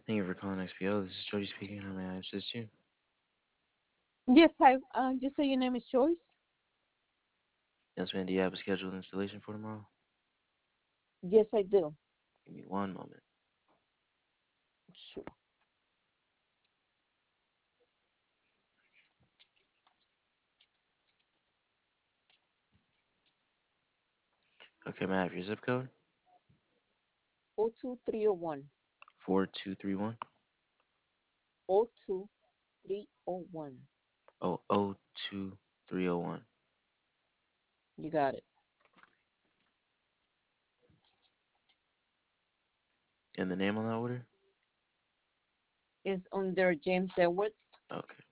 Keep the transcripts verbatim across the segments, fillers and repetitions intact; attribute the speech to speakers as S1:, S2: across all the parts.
S1: Thank you for calling X P O. This is Jody speaking. How may I assist you?
S2: Yes, hi. Uh, you say your name is Joyce?
S1: Yes, ma'am. Do you have a scheduled installation for tomorrow?
S2: Yes, I do.
S1: Give me one moment.
S2: Sure.
S1: Okay, may I have your zip code?
S2: O two three oh one.
S1: four two three one.
S2: O two three oh one.
S1: Oh, oh two three oh one.
S2: You got it.
S1: And the name on that order?
S2: It's under James Edwards.
S1: Okay.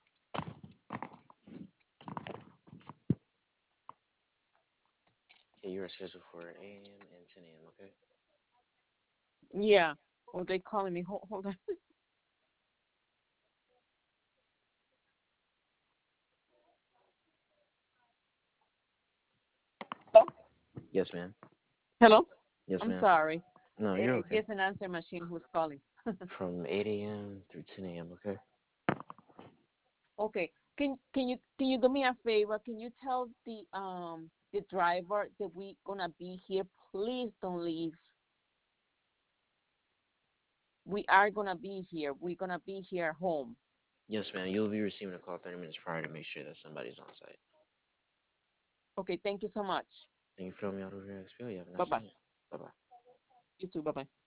S1: Okay, you are scheduled for eight a m and ten a m, okay?
S2: Yeah. Oh, they calling me. Hold, hold on. Hello?
S1: Yes, ma'am.
S2: Hello?
S1: Yes,
S2: I'm
S1: ma'am.
S2: sorry.
S1: No, you're
S2: I
S1: okay.
S2: guess an answer machine who's calling.
S1: From eight a m through ten a m, okay?
S2: Okay. Can can you can you do me a favor? Can you tell the um the driver that we gonna be here? Please don't leave. We are gonna be here. We're gonna be here home.
S1: Yes, ma'am. You'll be receiving a call thirty minutes prior to make sure that somebody's on site.
S2: Okay. Thank you so much.
S1: Thank you for filling me out over here at X P O. You have a
S2: Bye
S1: nice
S2: bye.
S1: night. Bye bye.
S2: You too. Bye bye.